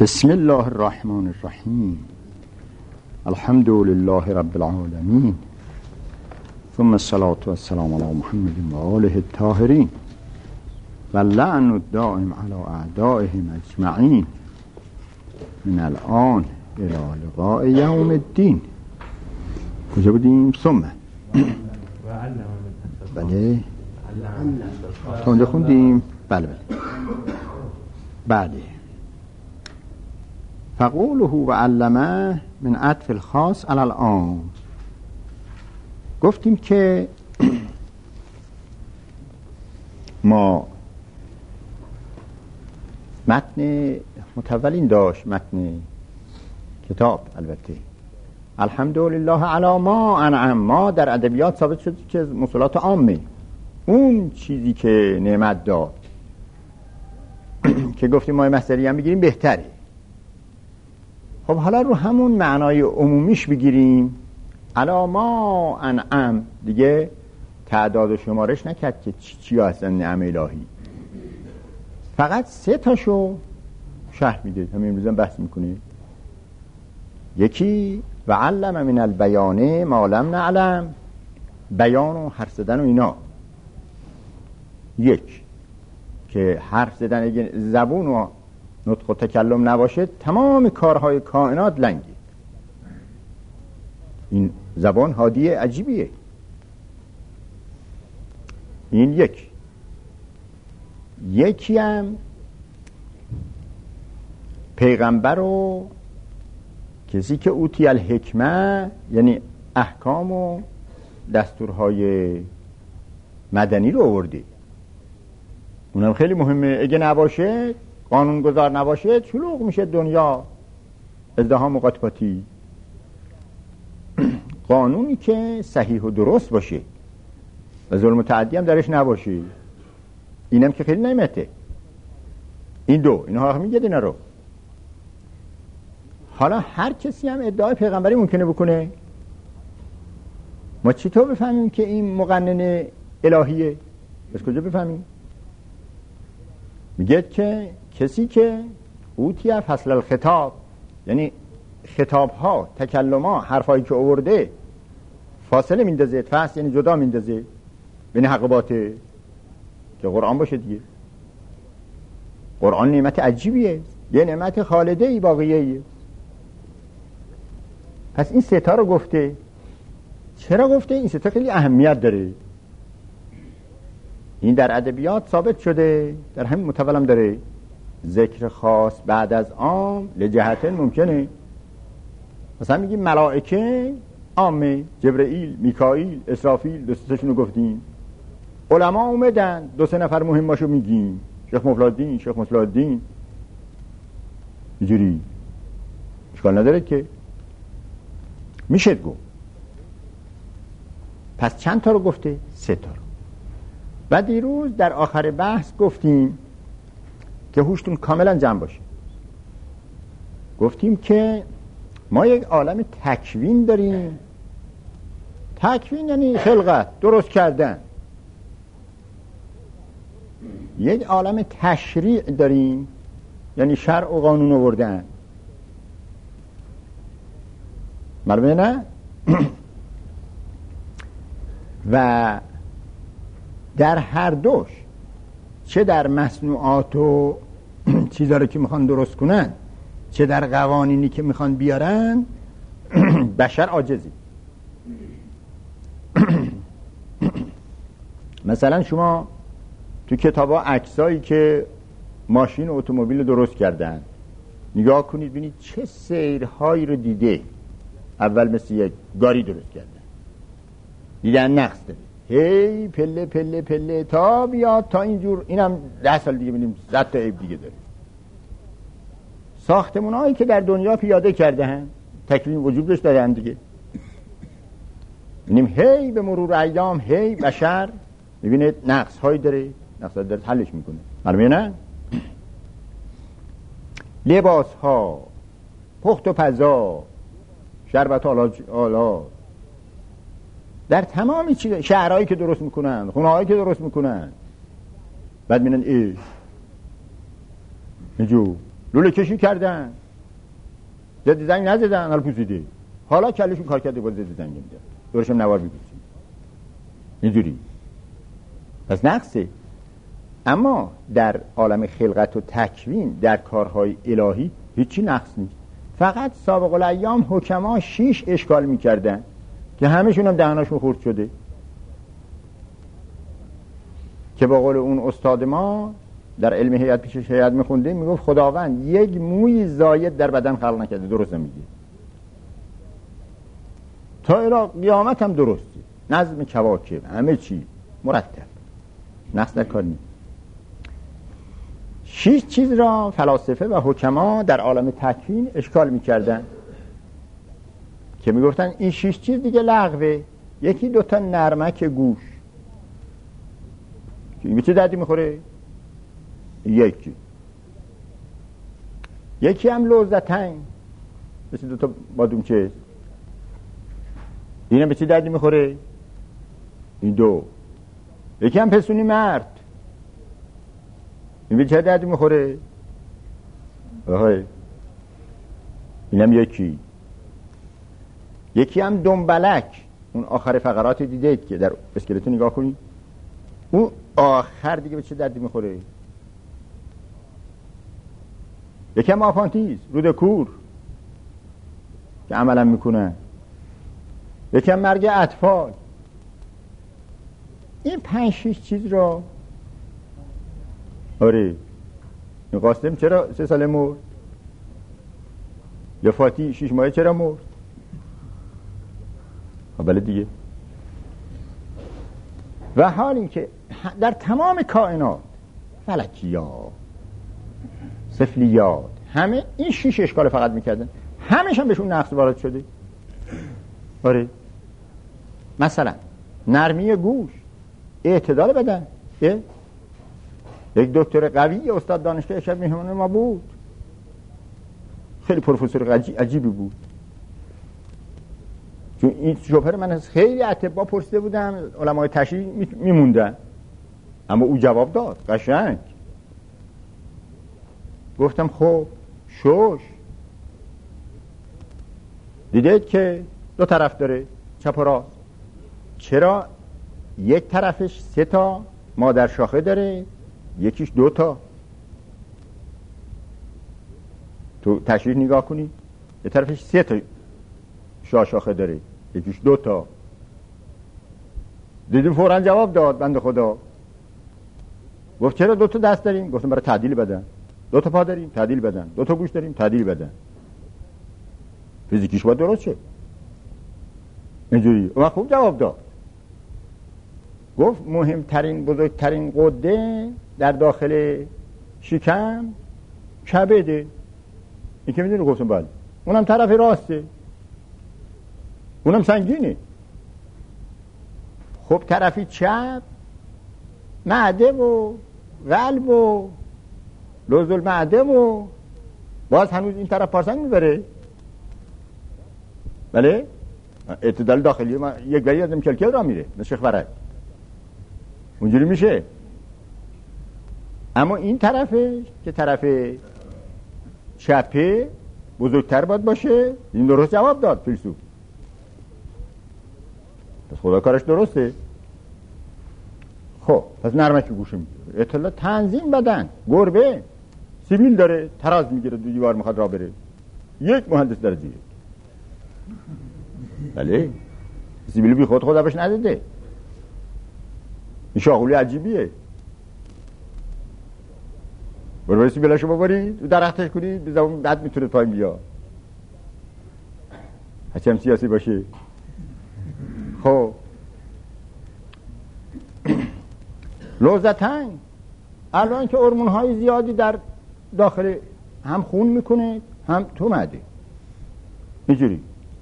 بسم الله الرحمن الرحیم. الحمد لله رب العالمین، ثم الصلاة والسلام على محمد و آله الطاهرین و اللعن الدائم على اعدائهم اجمعین من الان الى لقاء یوم الدین. کجا بودیم؟ ثم بله تا اونجا خوندیم. بله فقوله و علمه من عطف الخاص علی العام. گفتیم که ما متن متولین داشت، متن کتاب البته الحمدلله علی ما انعم. ما در ادبیات ثابت شد که مصطلحات عامه، اون چیزی که نعمت داد که گفتیم ما مصدری هم بگیریم بهتره. خب حالا رو همون معنای عمومیش بگیریم. علی ما انعم دیگه تعداد و شمارش نکرد که چی هستن نعم الهی، فقط 3 تاشو شرح میده. همین امروز هم بحث میکنه. یکی و علم من البیان ما لم نعلم، بیان و حرف زدن و اینا. یک که حرف زدن اگه زبون و نطق و تکلم نباشه تمام کارهای کائنات لنگه. این زبان هادیه عجیبیه. این یکی هم پیغمبر و کسی که اوتی الحکمه، یعنی احکام و دستورهای مدنی رو آورده. اونم خیلی مهمه. اگه نباشه، قانونگذار نباشه، شلوغ میشه دنیا، ازدحام و قاطباتی. قانونی که صحیح و درست باشه و ظلم و تعدی هم درش نباشه، اینم که خیلی نعمته. اینها میگه اینا رو. حالا هر کسی هم ادعای پیغمبری ممکنه بکنه. ما چطور بفهمیم که این مقنن الهیه؟ از کجا بفهمیم؟ میگه که کسی که اوتی فصل الخطاب، یعنی خطاب ها، تکلم ها، حرفایی که آورده فاصله میندازه، فصل یعنی جدا میندازه بین حق و باطل، که قرآن باشه دیگه. قرآن نعمت عجیبیه، یه نعمت خالده ای باقیه. پس این 3 تا رو گفته. چرا گفته؟ این 3 تا خیلی اهمیت داره. این در ادبیات ثابت شده، در همین متولم داره. ذکر خاص بعد از عام لجهت ممکنه. مثلا میگیم ملائکه عامه، جبرئیل، میکائیل، اسرافیل، 2 تاشون رو گفتیم. علما اومدن 2-3 نفر مهماشو میگیم، شیخ مفلح‌الدین، شیخ مصلح الدین. اینجوری اشکال نداره که میشه گفت. پس چند تا رو گفته؟ 3 تا رو. و دیروز در آخر بحث گفتیم که هوشتون کاملا جمع باشه. گفتیم که ما یک عالم تکوین داریم. تکوین یعنی خلقت، درست کردن. یک عالم تشریع داریم، یعنی شرع و قانون آوردن. معلومه نه؟ و در هر دوش، چه در مصنوعات و چیزا که میخوان درست کنن، چه در قوانینی که میخوان بیارن، بشر عاجزی. مثلا شما تو کتابا عکسایی که ماشین و اتومبیل درست کردن نگاه کنید، ببینید چه سیرهایی رو دیده. اول مثل یک گاری درست کردن، دیدن نقص داره، هی پله پله پله تا بیاد تا اینجور. اینم 10 سال دیگه ببینیم 100 تا عیب دیگه داره. ساختمان‌هایی که در دنیا پیاده کرده هم تکوین وجود داشت دادن دیگه. ببینیم هی به مرور ایام هی بشر میبینه نقص‌هایی داره، نقص‌ها داره، حلش میکنه. معلومه نه؟ لباس‌ها، پخت و پزا، شربت آلا، در تمامی چیز، شهرهایی که درست میکنن، خونه‌هایی که درست میکنن، بعد میبینن اینجور لوله کشی کردن، ضد زنگ نزدن، حالا پوسیده، حالا کلشون کار کرده باز ضد زنگ میدن، دورشم نوار میپوسید اینجوری. پس نقصه. اما در عالم خلقت و تکوین در کارهای الهی هیچی نقص نیست. فقط سابق الایام حکما 6 اشکال میکردن که همشون هم دهناشون خورد شده، که با قول اون استاد ما در علم هیئت پیشش هیئت میخونده، میگفت خداوند یک موی زاید در بدن خلق نکرده. درست میگه، تا الی قیامت هم درسته، نظم کواکب همه چی مرتب، نقص در کار نیست. 6 چیز را فلاسفه و حکما در عالم تکوین اشکال میکردن که میگفتن این 6 چیز دیگه لغوه. یکی 2 تا نرمک گوش که این به چه دردی میخوره؟ یکی هم لوزتین مثل 2 تا بادومچه، اینم به چه دردی میخوره؟ این 2. یکی هم پسونی مرد، این به چه دردی میخوره؟ آهای اینم یکی هم دنبلک، اون آخر فقرات دیدید که در اسکلتو نگاه کنید، اون آخر دیگه به چه دردی میخوره؟ یکی هم آفانتیز، رودکور که عملا میکنه، یکی هم مرگ اطفال. این 5-6 چیز را آره. این قاسم چرا 3 ساله مرد؟ یا فاتی 6 ماهه چرا مرد؟ بله دیگه. و حال این که در تمام کائنات، فلکیات، سفلیات، همه این 6 اشکال فقط میکردن، همش هم بهشون نقص وارد شده. آره. مثلا نرمی گوش، اعتدال بدن. یک دکتر قوی استاد دانشگاه شب مهمان ما بود، خیلی پروفسور عجیبی بود، چون این شبهه من از خیلی اطباء پرسیده بودم، علمای تشریع میموندن، اما او جواب داد قشنگ. گفتم خب شوش دیدید که 2 طرف داره، چپ و راست، چرا یک طرفش 3 تا مادر شاخه داره، یکیش 2 تا؟ تو تشریح نگاه کنی، یه طرفش 3 تا شاخه داره، یکیش 2 تا. دیدیم فوراً جواب داد بنده خدا. گفت چرا 2 تا دست داریم؟ گفتم برای تعدیل بدن. 2 تا پا داریم، تعدیل بدن. 2 تا گوش داریم، تعدیل بدن. فیزیکیش باید درست شه. اینجوری. اون خوب جواب داد. گفت مهمترین بزرگترین قده در داخل شکم کبده. این که میدونی گفتم بله. اونم طرف راسته، اونم سنگینه. خب طرفی چپ معده و قلب و لوز المعده و باز هنوز این طرف پارسنگ میبره. بله اعتدال داخلی ما یک بری ازم کلکل را میره به شیخ فرج اونجوری میشه. اما این طرفش که طرف چپه بزرگتر باید باشه. این درست جواب داد فیلسوف. پس خدا کارش درسته. خب پس نرمک گوشه میگیره، اطلاع تنظیم بدن. گربه سیبیل داره، تراز میگیره، دو دیوار میخواد را بره، یک مهندس در زیره. بله سیبیل بی خود خدا بهش نداده. این شاغولی عجیبیه. برای سیبیلاشو ببرید و درختش کنید به زمان بعد میتونه پای بیا، هرچی هم سیاسی باشه. خب لوزتن الان که هورمون های زیادی در داخل هم خون میکنه هم تو معده، اینجوری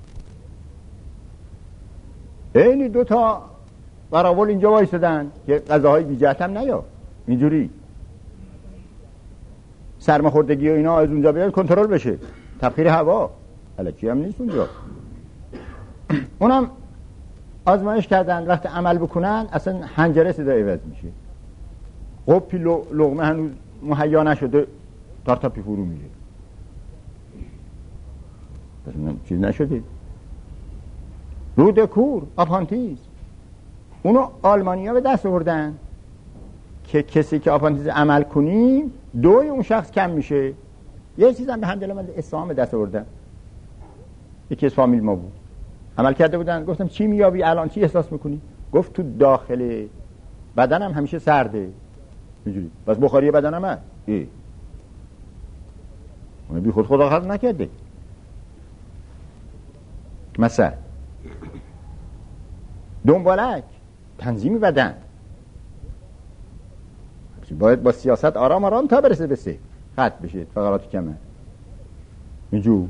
اینی 2 تا قراول اینجا وایسادن که غذاهای بی جهت هم نیا، اینجوری سرماخوردگی و اینا از اونجا بیاد کنترل بشه، تبخیر هوا الکی هم نیست اونجا. اونم آزمایش کردن وقتی عمل بکنن اصلا حنجره صدا عوض میشه، قپی لقمه هنوز مهیا نشده تارتاپی فرو میره. چیز نشده. رودکور آپانتیز، اونو آلمانیا به دست آوردن که کسی که آپانتیز عمل کنیم دوی اون شخص کم میشه. یه چیز هم به همدلله من اسلام به دست آوردن، یکی از فامیل ما بود عمل کرده بودن. گفتم چی میابی الان، چی احساس میکنی؟ گفت تو داخل بدنم همیشه سرده اینجوری، بس بخاری بدنم هست. اون بی خود خدا خلق نکرده. مثلا دنبالک تنظیم بدن باید با سیاست آرام آرام تا برسه به سه خط بشه فقرات کمه اینجور.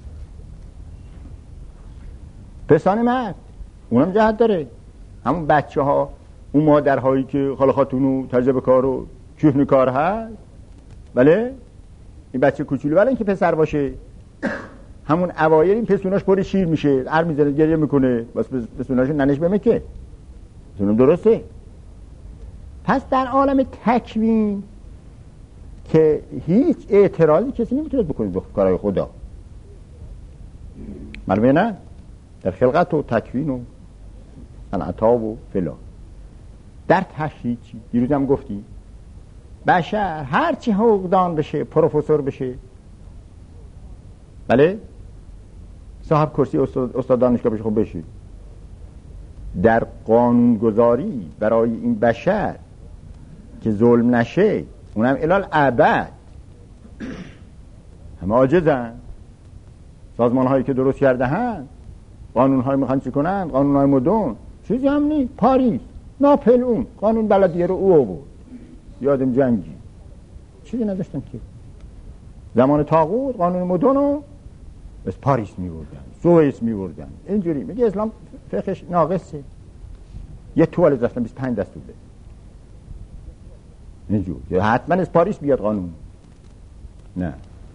پسان مرد اونم جهت داره. همون بچه ها، اون مادرهایی که خاله خاتونو تجربه کار و کهنه کار هست، بله این بچه کوچولو بله اینکه پسر باشه همون اوایل این پسوناش پر شیر میشه، هر میزنه گریه میکنه، بس پسوناشو ننش بمکه پسونم درسته. پس در عالم تکوین که هیچ اعتراضی کسی نمیتونه بکنه به کارهای خدا، معلومه نه؟ در خلقت و تکوین و صنعتا و فلان. در تشریع چی؟ دیروز هم گفتیم بشر هرچی حقوقدان بشه، پروفسور بشه، بله صاحب کرسی استاد دانشگاه بشه، خب بشه. در قانونگذاری برای این بشر که ظلم نشه، اونم الال ابد همه عاجزن. سازمان هایی که درست کرده هن قانون های میخوان چی کنن؟ قانون های مدون چیزی هم نی. پاریس ناپل اون قانون بلدیه رو او بود، یادم جنگی چیزی نداشتن که زمان طاغوت قانون مدون رو بس پاریس میوردن، سوئیس میوردن. اینجوری میگه اسلام فقهش ناقصه. یه توالت داشتن 25 دستوره اینجور حتما از پاریس بیاد قانون نه.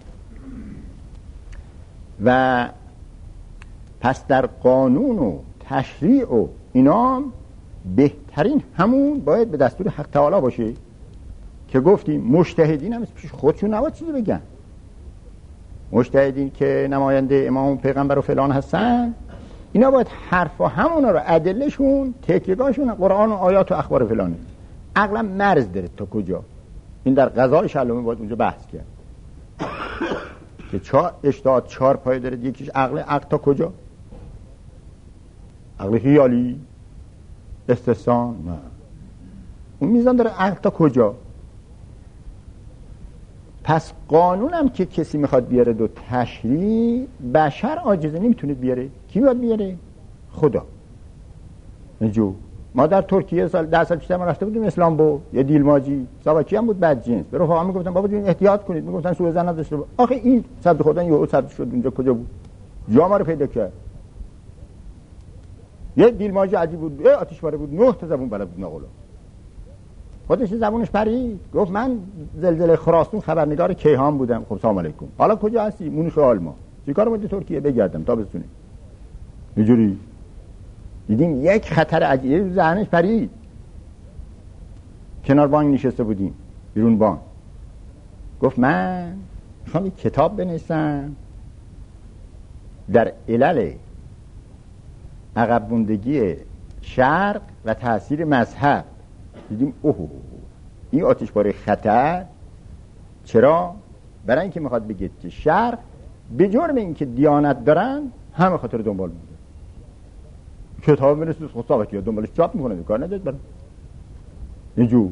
و پس در قانون و تشریع و اینام بهترین همون باید به دستور حق تعالی باشه که گفتیم مجتهدین هم پیش خودشون نباید چیزی بگن. مجتهدین که نماینده امام و پیغمبر و فلان هستن، اینا باید حرفا همونا رو ادلهشون تکیه‌گاهشون قرآن و آیات و اخبار فلانه. عقلا مرز داره تا کجا. این در قضای شلومه باید اونجا بحث کرد که اجتهاد 4 پایه داره. یکیش عقل تا کجا؟ عقل خیالی استثان نه. اون میزان داره عقل تا کجا. پس قانونم که کسی میخواد بیاره دو تشریع، بشر عاجزه نمیتونه بیاره. کی باید بیاره؟ خدا. نجو ما در ترکیه سال 10 سال پیش ما رفته بودیم اسلام بو یه دیلماجی ساواکی هم بود بد جنس. به رفقا میگفتن بابا جون احتیاط کنید، میگفتن سوء ظن نداشته باش. آخه این صد خدا یهو صد شد اونجا کجا بود؟ جا ما رو پیدا کرد. یه دیلماجی عجیب بود، یه آتش‌پاره بود، 9 تا زبون بلد بود نقلا. خودش زبونش پرید، گفت من زلزله خراسان خبرنگار کیهان بودم. خب سلام علیکم، حالا کجا هستی؟ مونیخ آلمان. چیکار اومدی ترکیه؟ بگردم تا بسونه. اینجوری دیدیم یک خطر عجیبی ذهنش پرید. کنار بانک نشسته بودیم، بیرون بانک. گفت من میخوام یک کتاب بنویسم در علل عقب موندگی شرق و تاثیر مذهب. دیدیم اوه این آتش‌پاره خطر. چرا؟ برای اینکه میخواد بگه که شرق به جرم اینکه دیانت دارن همه خاطر دنبال میده. کتاب بنویسید خود که دنبالش چاپ میکنه، کار نداره برای اینجور.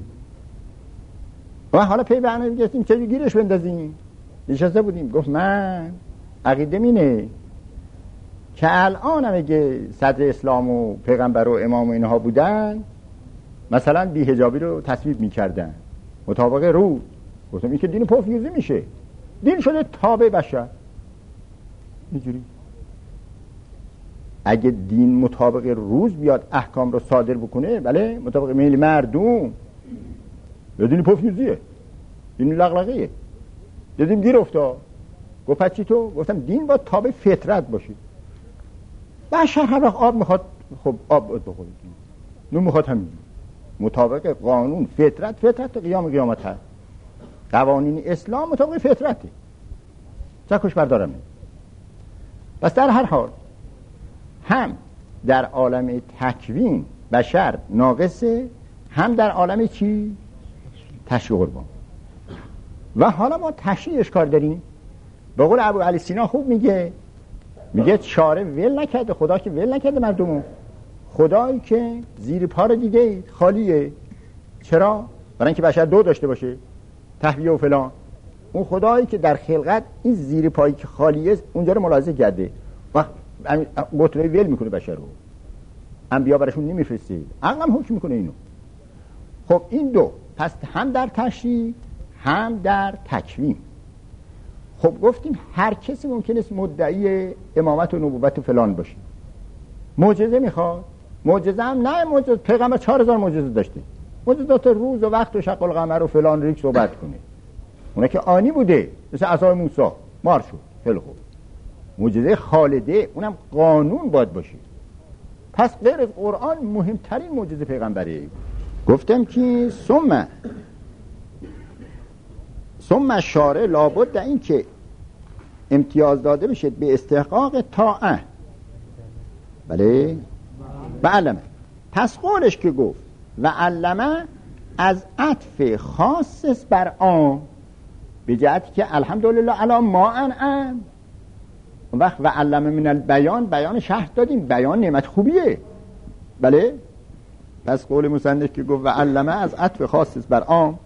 و حالا پی برنامه میگستیم چه گیرش بندازیم. نشسته بودیم گفت من عقیده مینه که الان هم اگه صدر اسلام و پیغمبر و امام و اینها بودن مثلا بی‌حجابی رو تصویب میکردن مطابق روز. گفتم این که دین پوفیوزی میشه، دین شده تابع بشر. اینجوری اگه دین مطابق روز بیاد احکام رو صادر بکنه، بله مطابق میل مردم، یا دین پوفیوزیه، دین لغلقیه. دیدیم گیر افتاد. گفت پس تو؟ گفتم دین باید تابع فطرت باشه. بشر هر وقت آب میخواد خب آب بخوره، نون میخواد همین مطابق قانون فطرت قیامت هست. قوانین اسلام مطابق فطرته، چکش بردارم. پس در هر حال هم در عالم تکوین بشر ناقصه، هم در عالم چی؟ تشریع قربان. و حالا ما تشریعش کار داریم. به قول ابو علی سینا خوب میگه شارع ول نکرده، خدا که ول نکرده مردمو. خدایی که زیر پا رو دیده خالیه. چرا؟ برای اینکه بشر دو داشته باشه، تهویه و فلان. اون خدایی که در خلقت این زیر پایی که خالیه اونجا رو ملاحظه کرده و قطره ول میکنه بشر رو. انبیا براشون نمیفرسته، عقلم حکم میکنه اینو. خب این دو، پس هم در تشریع هم در تکوین. خب گفتیم هر کسی ممکنه است مدعی امامت و نبوت و فلان باشه. معجزه میخواد، معجزه هم نه معجزه، پیغمبر 4000 معجزه داشته، معجزات روز و وقت و شق القمر و فلان ریک صحبت کنه. اونا که آنی بوده، مثل عصای موسی مار شد. خیلی خوب، معجزه خالده اونم قانون باید باشه. پس غیر از قرآن مهمترین معجزه پیغمبره. گفتم که ثم شارع لابد این که امتیاز داده بشه به استحقاق طاعه. بله و علمه. پس قولش که گفت و علمه از عطف خاص بر عام، به جهتی که الحمدلله علی ما انعم. اون وقت و علمه من البیان، بیان شرح دادیم، بیان نعمت خوبیه. بله. پس قول مصنف که گفت و علمه از عطف خاص بر عام.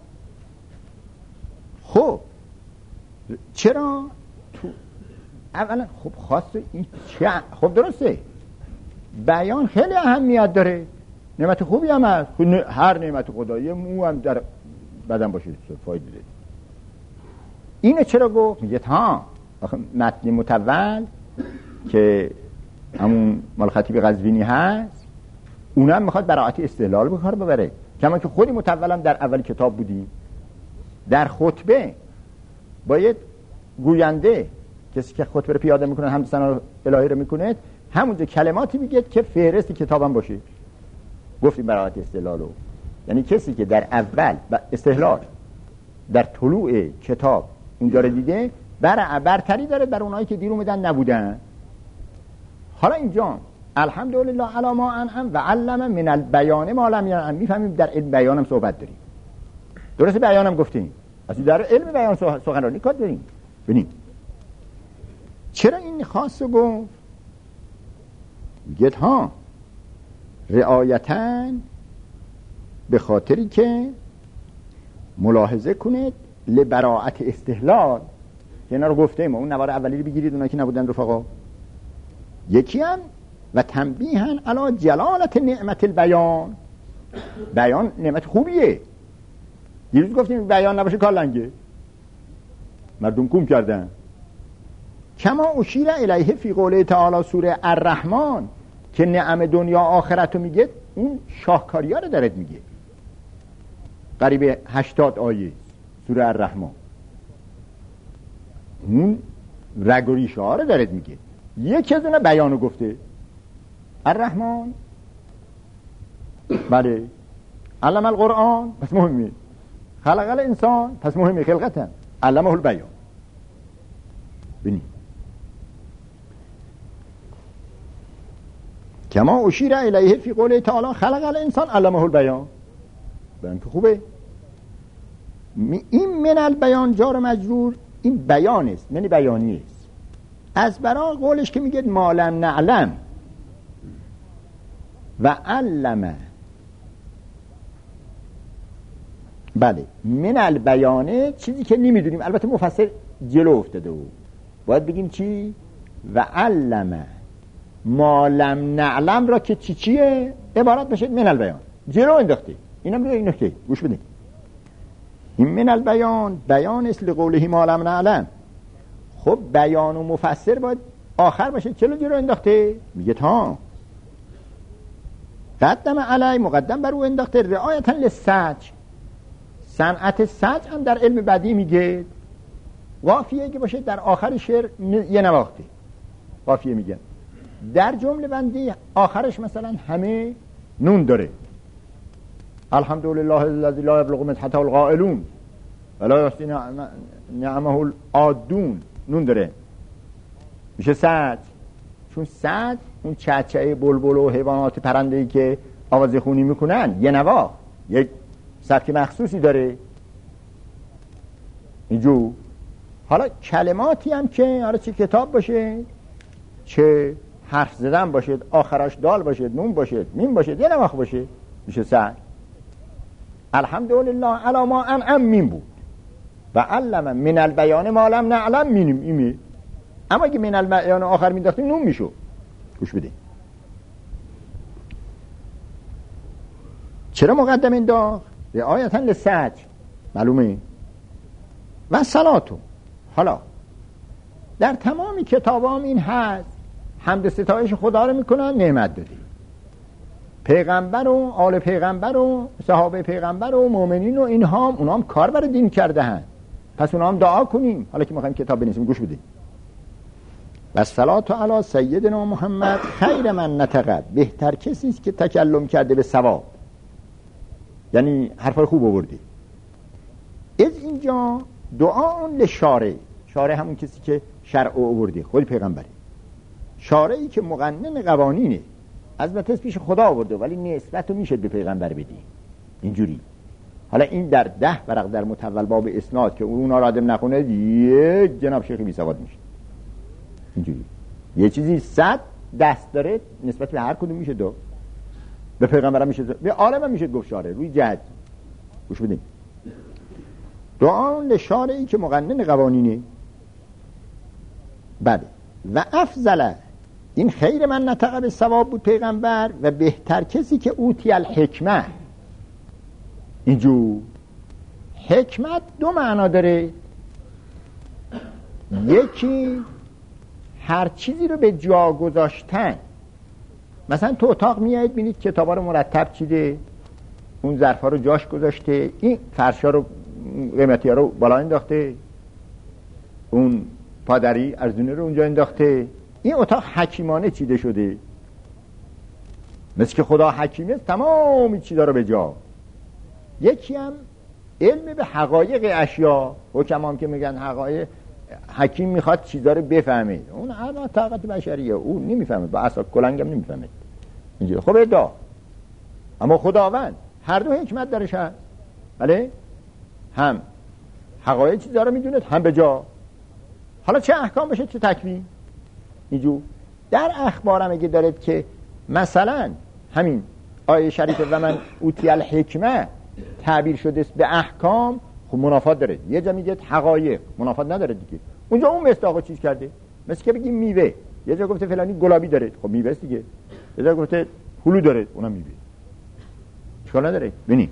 خب چرا تو اولا خب خاص این چه؟ خب درسته بیان خیلی اهمیت داره، نعمت خوبی هم هست. هر نعمت خدایی مو هم در بدن باشه فایده داره. اینو چرا گفت؟ میگه ها متن متول که همون مال خطیب قزوینی هست، اونم میخواد براعت استدلال به کار ببره. کما که خودی متولم در اول کتاب بودیم، در خطبه باید گوینده، کسی که خطبه رو پیاده میکنه حمد ثنا الهی رو میکنه، همونجا کلماتی میگه که فهرست کتابم باشه. گفتیم براعت استدلالو، یعنی کسی که در اول استدلال در طلوع کتاب اونجا رو دیده برتری داره بر اونایی که دیر اومدن نبودن. حالا اینجا الحمدلله علی ما انعم و علم من البیان ما لم ينعم. میفهمیم در علم بیانم صحبت داریم، درست بیانم گفتیم، اصلا در علم بیان سخنرانی کار داریم. ببینیم چرا این خاص گفت؟ میگه ها رعایتاً به خاطری که ملاحظه کنید لبراعت استحلال که اینا رو گفتیم، اون نوار اولی رو بگیرید اونا که نبودن رفقا. یکی هم و تنبیهاً علی جلالت نعمت البیان. بیان نعمت خوبیه. دیروز گفتیم بیان نباشه کار لنگه، مردم کوم کردن. کما اشیر الیه فی قوله تعالی سوره الرحمن که نعم دنیا آخرت رو میگه، اون شاهکاری ها رو دارد میگه. قریب 80 آیه سوره الرحمن اون رگ و ریشه ها رو دارد میگه. یکی از اون بیانو گفته الرحمن. بله علم القرآن، پس مهمه. خلق الانسان، پس مهمه خلقتا. علمه البیان. ببینید کما اشیر الیه فی قوله تعالی خلق الانسان علمه البیان. بیان که خوبه. این من البیان جار مجرور، این بیان است، یعنی بیانی است. از برای قولش که میگه ما لم نعلم و علم. بله من البیانه چیزی که نمیدونیم. البته مفسر جلو افتاده و باید بگیم چی؟ و علم ما لم نعلم را که چیه عبارت بشه من البیان، جلو انداخته. اینم رو این نکته گوش بدید. این من البیان بیان است لقوله ما لم نعلم. خب بیان و مفسر باید آخر باشه، چلو جلو انداخته؟ میگه تا قدم علی، مقدم بر او انداخته. رعایتا للسجع، صنعت سجع هم در علم بدیع میگه قافیه که باشه در آخر شعر یه نواخته قافیه میگن. در جمله بندی آخرش مثلا همه نون داره. الحمدلله الذی لا یبلغ مدحته القائلون ولا یحصی نعمه العادون، نون داره، میشه سجع. چون سعد اون چهچه بلبل و حیوانات پرنده‌ای که آواز خونی میکنن یه نوا یک سبک مخصوصی داره اینجور. حالا کلماتی هم که حالا چه کتاب باشه چه حرف زدن باشه، آخرش دال باشه، نون باشه، میم باشه، یه نواخ باشه، میشه سعد. الحمدلله علی ما انعم میم بود و علم من البیان ما لم نعلم میم ایمی. اما اگه من البیان آخر مینداختیم نون میشو. گوش بده چرا مقدم انداخت؟ رعایتا لسعد معلومه. و صلاتو. حالا در تمامی کتابام این هست، حمد ستایش خدا رو میکنن، نعمت دادی پیغمبر و آل پیغمبر و صحابه پیغمبر و مؤمنین و اینها، اونا هم کار برای دین کرده هن، پس اونا هم دعا کنیم. حالا که میخوایم کتاب بنویسیم گوش بدیم. و صلات علی سیدنا محمد خیر من نطق، بهتر کسی است که تکلم کرده به صواب، یعنی حرفای خوب آوردی. از اینجا دعا لشارع، شارع همون کسی که شرع آورده، خود پیغمبره. شارعی که مقنن قوانینه، از بتس پیش خدا آورده ولی نسبت رو میشه به پیغمبر بدی اینجوری. حالا این در 10 ورق در متول باب اسناد که اونا را آدم نخونه یه جناب شیخ بی سواد میشه اینجوری. یه چیزی 100 دست داره نسبت به هر کدوم میشه دو، به پیغمبر هم میشه دو، به عالم هم میشه گفت شارع. روی جهت گوش بدیم. دعا لشارعی که مقنن قوانینه. بله. و افضل، این خیر من نطق به ثواب بود پیغمبر، و بهتر کسی که اوتی الحکمه. اینجور حکمت دو معنا داره. یکی هر چیزی رو به جا گذاشتن. مثلا تو اتاق میایید بینید کتابا رو مرتب چیده، اون ظرفا رو جاش گذاشته، این فرشا رو قیمتی ها رو بالا انداخته، اون پادری ارزونه رو اونجا انداخته. این اتاق حکیمانه چیده شده، مثل که خدا حکیمه تمام چیزا رو به جا. یکی هم علم به حقایق اشیا، حکمان که میگن حقایق، حکیم میخواد چیزا رو بفهمه، اون هر طاقت بشریه اون نمیفهمه، با اصلا کلنگم نمیفهمه اینجا. خب ادعا اما خداوند هر دو حکمت درش هست، بله، هم حقایق چیزا رو میدونه هم به جا. حالا چه احکام بشه چه تکوین اینجور. در اخبارم اگه دارید که مثلا همین آیه شریفه و من اوتی الحکمه تعبیر شده است به احکام، خب منافات داره. یه جا میگه حقایق، منافات نداره دیگه. اونجا اون مصداقو چیز کرده، مثل که بگیم میوه، یه جا گفته فلانی گلابی داره، خب میوه است دیگه. یه جا گفته هلو داره، اونم میوه، اشکال نداره. ببینید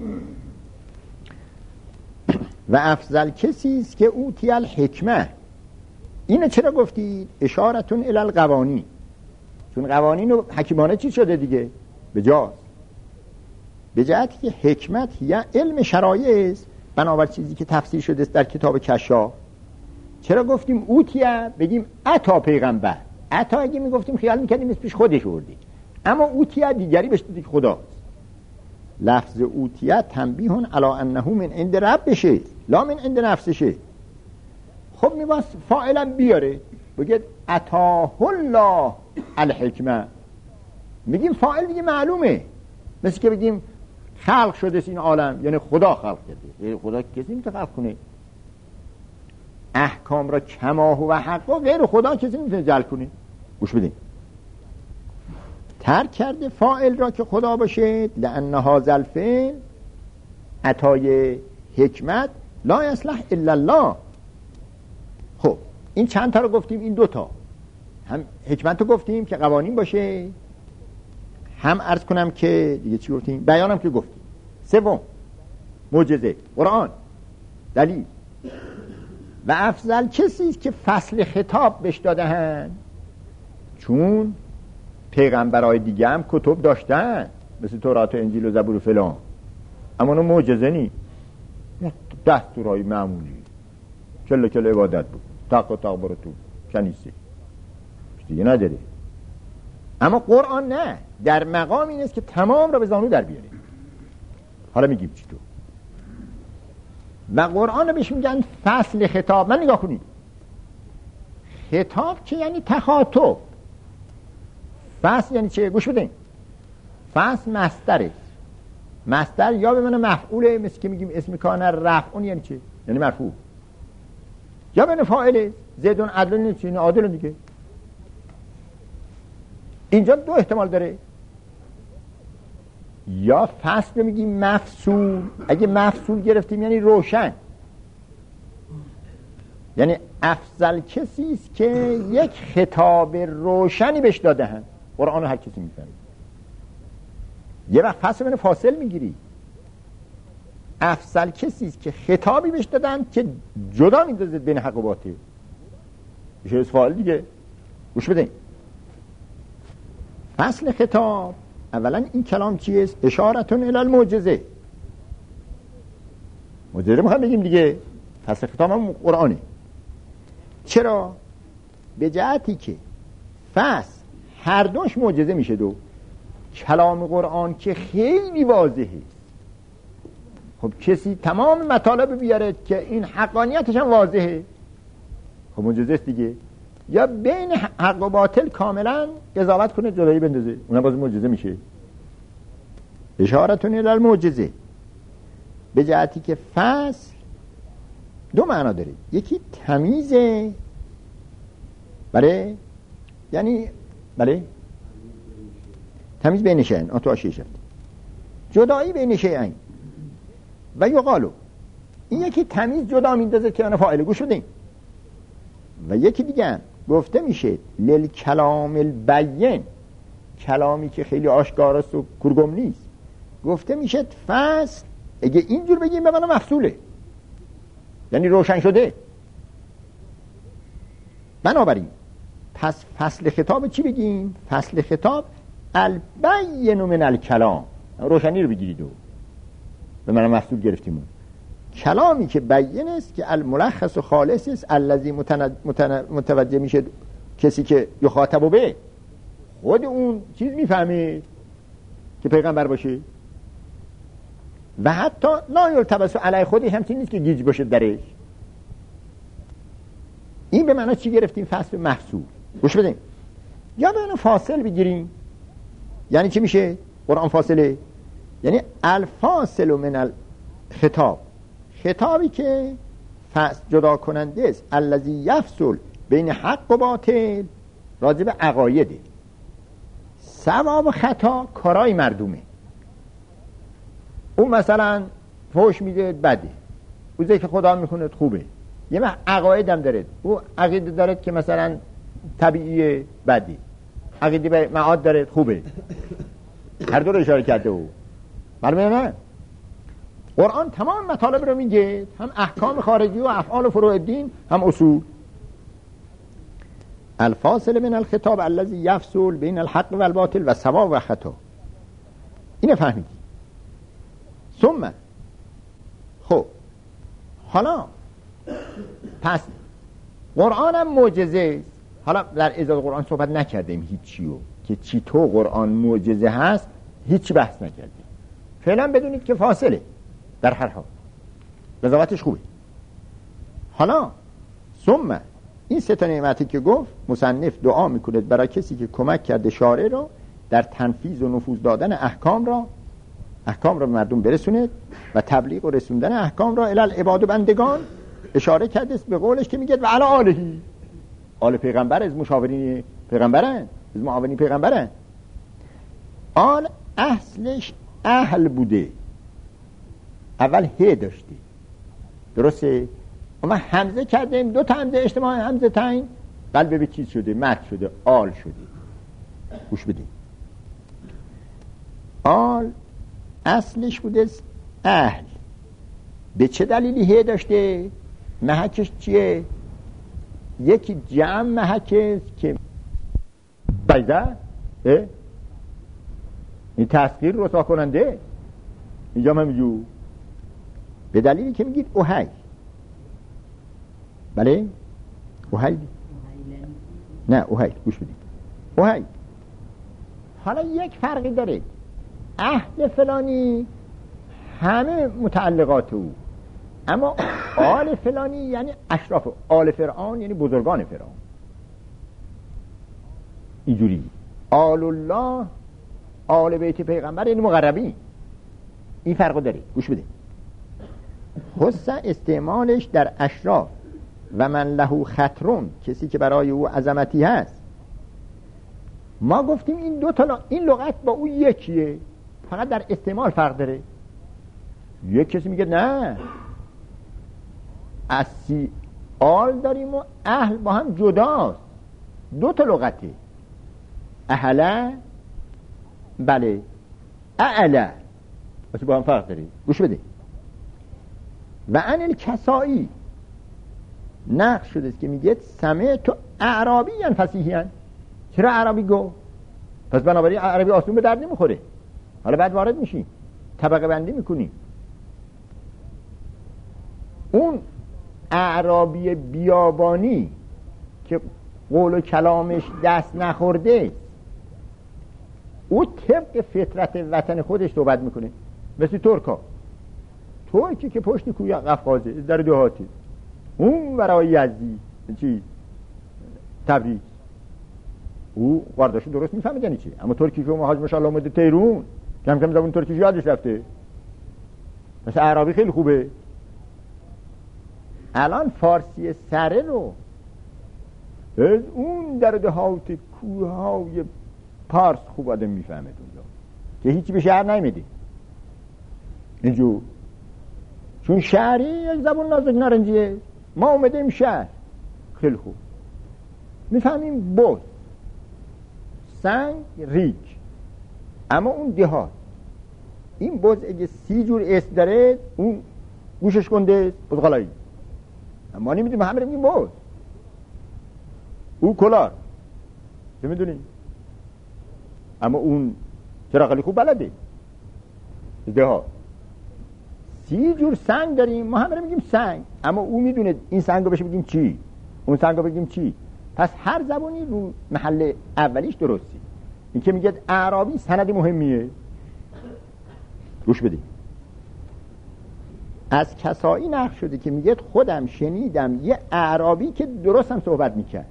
و افضل کسی است که اوتی الحکمه. اینو چرا گفتید؟ اشارتون الی القوانین، چون قوانین و حکیمانه چی شده دیگه به جاست، به جهتی که حکمت یا علم شرایع است، بنابر چیزی که تفسیر شده است در کتاب کشاف. چرا گفتیم اوتیه؟ بگیم عطا پیغمبر. عطا اگه میگفتیم خیال میکردیم از پیش خودش آورده، اما اوتیه دیگری بهش دیگه خداست. لفظ اوتیه تنبیه علی انه من عند ربشه لا من عند نفسشه. خب میواس فاعلا بیاره، بگید عطاه الله الحکمه، میگیم فاعل دیگه معلومه، مثل که بگیم خلق شده این عالم، یعنی خدا خلق کرده. خدا کسی نمیتونه خلق کنه. احکام را کما و حقا غیر خدا کسی نمیتونه جلب کنه. گوش بدین. ترک کرده فاعل را که خدا باشه، لأن هذا الفعل عطای حکمت لا یصلح الا الله. خب این چند تا رو گفتیم؟ این دوتا، هم حکمت رو گفتیم که قوانین باشه، هم عرض کنم که دیگه چی گفتیم؟ بیانم که گفتیم. سوم معجزه قرآن دلیل. و افضل کسی است که فصل خطاب بهش داده‌اند، چون پیغمبرای دیگه هم کتب داشتن مثل تورات و انجیل و زبور و فلان، اما اون معجزه نی، دستورای معمولی کل کل عبادت بود، تق و تق برو تو کنیسه دیگه نداره. اما قرآن نه، در مقام این است که تمام را به زانو در بیاره. حالا میگیم چی تو. و قرآن رو بهش میگن فصل خطاب. من نگاه کنید، خطاب که یعنی تخاطب، فصل یعنی چه؟ گوش بدین. فصل مصدره. مصدر یا به معنی مفعوله، مثل که میگیم اسم کان رفعون یعنی چه؟ یعنی مرفوع. یا به معنی فاعله، زیدون عدل نیست یعنی عادل دیگه. اینجا دو احتمال داره. یا فصل رو میگیم مفصول. اگه مفصول گرفتیم یعنی روشن، یعنی افضل کسی است که یک خطاب روشنی بهش داده هم. قرآن رو هر کسی میفهمه. یه وقت فصل من فاصل میگیری، افضل کسی است که خطابی بهش دادن که جدا میندازه بین حق و باطل. میشه سوال دیگه. گوش بدین. فصل خطاب اولا این کلام چیه؟ اشارتون الی المعجزه. معجزه میخوام بگیم دیگه. فصل خطاب هم قرآنه. چرا؟ به جهتی که فصل هر دوش معجزه میشه. دو کلام قرآن که خیلی واضحه، خب کسی تمام مطالب بیاره که این حقانیتش هم واضحه، خب معجزه است دیگه. یا بین حق و باطل کاملا قضاوت کنه، جلوی بندازه، اونم باز معجزه میشه. اشارتون الی المعجزه. به جهتی که فصل دو معنا داره. یکی تمیزه، بله، یعنی بله تمیز بین شیئین، آن تو آشیه شد، جدایی بین شیئین. و یقالو این یکی تمیز جدا میندازه که انا فاعله. گوش بدین. و یکی دیگه گفته میشه للکلام البین، کلامی که خیلی آشکاراست و کورگم نیست، گفته میشه فصل. اگه اینجور بگیم به معنی مفصوله، یعنی روشن شده. بنابراین پس فصل خطاب چی بگیم؟ فصل خطاب البین من الکلام، روشنی رو بگیرید و به معنی مفصول گرفتیم. کلامی که بین است، که الملخص و خالص است، الذی متوجه میشه کسی که یخاطب به، خود اون چیز میفهمه که پیغمبر باشه. و حتی لا یلتبس علی، خودی همچین نیست که گیج باشه درش. این به معنی چی گرفتیم؟ فصل محصول. گوش بدیم. یا به معنی فاصل بگیریم، یعنی چی میشه؟ قرآن فاصله یعنی الفاصل من الخطاب، خطابی که فصل جدا کننده است، الذی یفصل بین حق و باطل، راجع به عقایده. ثواب و خطا کارای مردمه. اون مثلا فحش میده بده، اون ذکر خدا میکنه خوبه. یه وقت عقاید هم داره، او عقیده داره که مثلا طبیعیه بده، عقیده به معاد داره خوبه. هر دو رو اشاره کرده او. معلومه نه؟ قرآن تمام مطالب رو میگه، هم احکام خارجی و افعال و فروع الدین، هم اصول. الفاصل من الخطاب الذی یفصل بین الحق و الباطل و ثواب و خطا. اینه فهمیدی؟ ثم خب حالا پس قرآن هم معجزه است. حالا در ازاد قرآن صحبت نکردیم هیچیو که چی تو قرآن معجزه هست، هیچی بحث نکردیم. فعلا بدونید که فاصله در هر حال قضاوتش خوبه. حالا ثم این سه تا نعمتی که گفت، مصنف دعا میکنه برای کسی که کمک کرده شارع رو در تنفیذ و نفوذ دادن احکام را به مردم برسونه و تبلیغ و رسوندن احکام را الی العباد و بندگان. اشاره کرده به قولش که میگه و علی آله، آل پیغمبر از مشاورین پیغمبرن، از معاونین پیغمبرن. آل اصلش اهل بوده، اول ه داشته، درسته؟ اما همزه کردیم، دو تا همزه اجتماع همزه تاین قلب به چیز شده، مد شده، آل شده. گوش بدیم. آل اصلش بوده اهل. به چه دلیلی ه داشته؟ محکش چیه؟ یکی جمع محکش که بایده این تسخیر رسوا کننده. اینجا هم میگو به دلیلی که میگید اوهی. بله؟ اوهی نه اوهی، گوش بدید. اوهی حالا یک فرقی داره، اهل فلانی همه متعلقات او، اما آل فلانی یعنی اشراف، آل فرعون یعنی بزرگان فرعون. اینجوری آل الله، آل بیت پیغمبر یعنی مقربین. این فرقو داره. گوش بده. خص استعمالش در اشراف و من له خطرون، کسی که برای او عظمتی هست. ما گفتیم این دو تا این لغت با او یکیه، فقط در استعمال فرق داره. یک کسی میگه نه، اسی آل داریم و اهل با هم جداست، دو تا لغته. اهله، بله، اعله، واسه با هم فرق داره. گوش بده. و ان الکسائی نقش شده است که میگه سمع تو اعرابیان فصیحیان. چرا اعرابی گو؟ پس بنابراین عربی آسون به درد نمیخوره. حالا بعد وارد میشیم، طبقه بندی میکنیم. اون اعرابی بیابانی که قول و کلامش دست نخورده، او طبق فطرت وطن خودش صحبت میکنه. مثل ترکا، ترکی که پشت کوی قفقازه در دهاتی، اون برای یزدی چی تبریز، او وارداشو درست میفهمه یعنی چی. اما ترکی که حاج ماشاءالله اومده تهرون، کم کم زبون ترکیش یادش رفته. مثل عربی خیلی خوبه. الان فارسی سره رو از اون در دهات کوههای پارس خوب آدم میفهمه اونجا که هیچی به شهر نمیده اینجور، چون شهری یک زبون نازک نارنجیه. ما اومدیم شهر خیلی خوب میفهمیم بود سنگ ریگ. اما اون دهات این بود اگه 30 جور اسم داره، اون گوشش کنده بزغالایی. اما نمیدونیم، همه میگیم بود او کلار چه میدونیم. اما اون چرا خیلی خوب بلده دهات. 30 جور سنگ داریم، ما همه میگیم سنگ، اما او میدونه این سنگو بشه بگیم چی، اون سنگو بگیم چی. پس هر زبانی رو محل اولیش درستی. این که میگه اعرابی سند مهمیه. گوش بدید. از کسایی نقل شده که میگه خودم شنیدم یه اعرابی که درست هم صحبت میکرد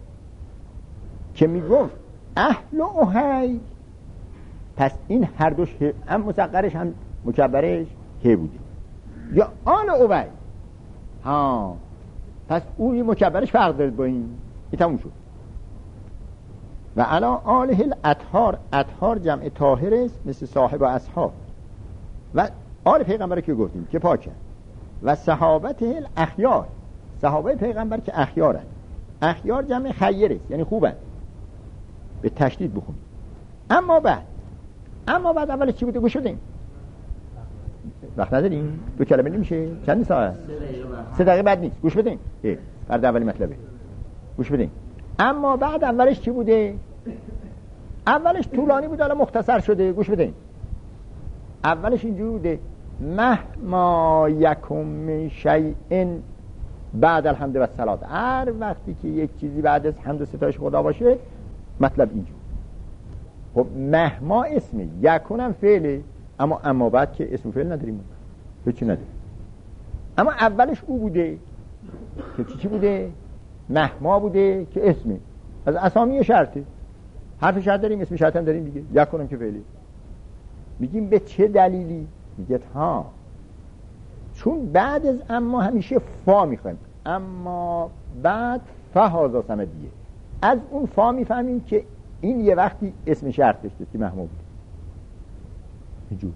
که میگفت اهل اوهی. پس این هر دوش هم مصغرش هم مکبرش هی بوده، یا آل اوهی. ها پس اون مکبرش فرق دارد با این تموم شد. و علا آله الاطهار، اطهار جمع طاهر است مثل صاحب و اصحاب. و آل پیغمبر که گفتیم که پاکه. و صحابت الاخیار، صحابه پیغمبر که اخیارن. اخیار جمع خیر است یعنی خوبن، به تشدید بخونیم. اما بعد اول چی بوده؟ گوش بدیم. وقت نداریم، 2 کلمه نمیشه. چند ساعت؟ 3 دقیقه بعد نیست. گوش بدیم. فرد اولی مطلبه. گوش بدیم. اما بعد اولش چی بوده؟ اولش طولانی بوده، الان مختصر شده. گوش بدیم. اولش اینجوری بوده: مهما یکم من شیء بعد الحمد و الصلات. هر وقتی که یک چیزی بعد از حمد و ستایش خدا باشه، مطلب اینجور. خب مهما اسمه، یکونم فعله، اما بعد که اسم فعل نداریم، هیچی نداریم. اما اولش او بوده که چی بوده؟ مهما بوده که اسمه. از اسامی شرطه، حرف شرط داریم، اسم شرط هم داریم دیگه. یکونم که فعله. میگیم به چه دلیلی؟ میگه ها چون بعد از اما همیشه فا میخوایم، اما بعد فهازا سمدیه. از اون فا میفهمیم که این یه وقتی اسم شرط داشته که مهما بوده. اینجور.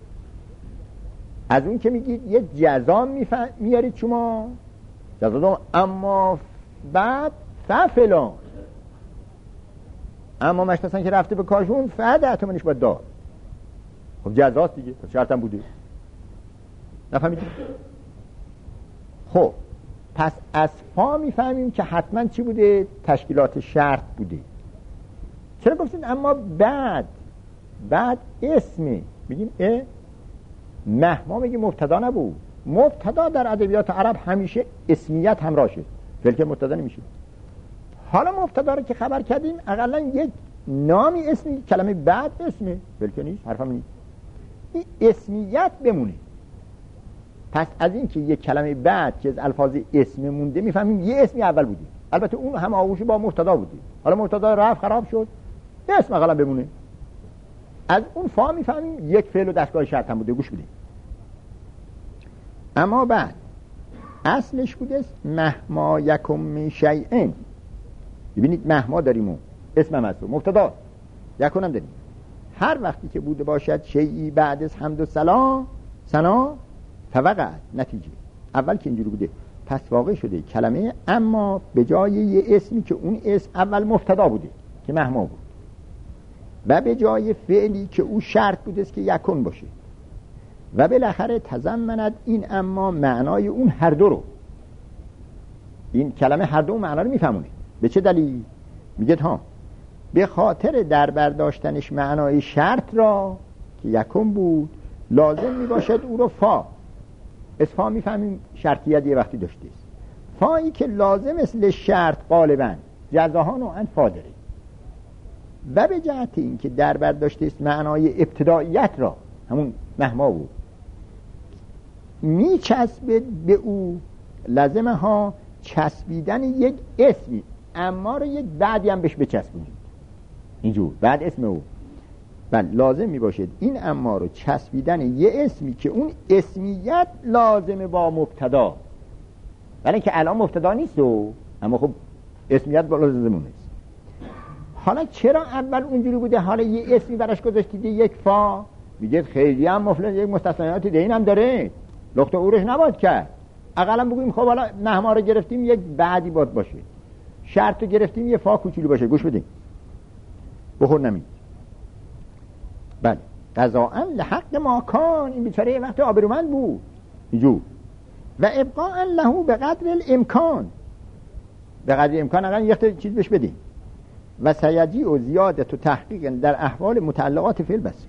از اون که میگید یه جزا میارید شما جزا، اما بعد فلان، اما مشتسن که رفته به کاشون فعده اتمنش باید دار. خب جزاست دیگه، پس شرط هم بوده. نفهمیدید؟ خب پس از فا میفهمیم که حتما چی بوده؟ تشکیلات شرط بوده. چرا گفتید اما بعد اسمی؟ بگیم مهما بگیم مبتدا نبود. مبتدا در ادبیات عرب همیشه اسمیت همراهشه، فعل که مبتدا نمیشه. حالا مبتدا رو که خبر کردیم اقلا یک نامی اسمی، کلمه بعد اسمه، فعل که نیست، حرفم نیست. این اسمیت بمونه. پس از این که یک کلمه بعد که از الفاظ اسم مونده میفهمیم یه اسمی اول بوده. البته اون هم آغوش با مبتدا بوده. حالا مبتدا رفت خراب شد، اسم اقلا بمونه. از اون فا میفهمیم یک فعل و دستگاه شرط هم بوده. گوش بدیم. اما بعد اصلش بوده مهما یکم من شیئن. ببینید مهما داریم و اسمم هست و مبتدا یکم هم داریم. هر وقتی که بوده باشد شیئی بعد از حمد و ثنا فوقع نتیجه. اول که اینجوری بوده پس واقع شده کلمه اما به جای یه اسمی که اون اسم اول مبتدا بوده که مهما بود و به جای فعلی که او شرط بوده است که یکون باشه و بالاخره تضمنت این اما معنای اون هر دو رو. این کلمه هر دو معنا رو میفهمونه. به چه دلیل؟ میگه ها به خاطر در برداشتنش معنای شرط را که یکون بود لازم میباشد او رو فا. از فا میفهمیم شرطیت یه وقتی داشته است. فایی که لازم است لشرط غالبا جزاها نوعا فا داره و به جهت این که در برداشته است معنای ابتداییت را همون مهما بود میچسبه به او لازمه ها چسبیدن یک اسمی اما رو یک بعدی هم بهش بچسبونید اینجور بعد اسم او بله لازم می باشد این اما رو چسبیدن یه اسمی که اون اسمیت لازمه با مبتدا ولی که الان مبتدا نیست و اما خب اسمیت با لازمه نیست. حالا چرا اول اونجوری بوده حالا یه اسمی براش گذاشتید یک فا؟ میگه خیلی هم مفلس یک مستثنیات دین هم داره لخت اورش نباید کرد. اقلا بگویم خب حالا مهما رو گرفتیم یک بعدی باید باشه شرط رو گرفتیم یه فا کوچولو باشه. گوش بدیم بخور نمید. بله قضاءً لحق ما کان. این بیچاره یه وقت آبرومند بود اینجور و ابقاءً له به قدر الامکان. به قدر امکان اقلا یه چیز بهش بدیم و سیجی و زیادت و تحقیق در احوال متعلقات فعل بس.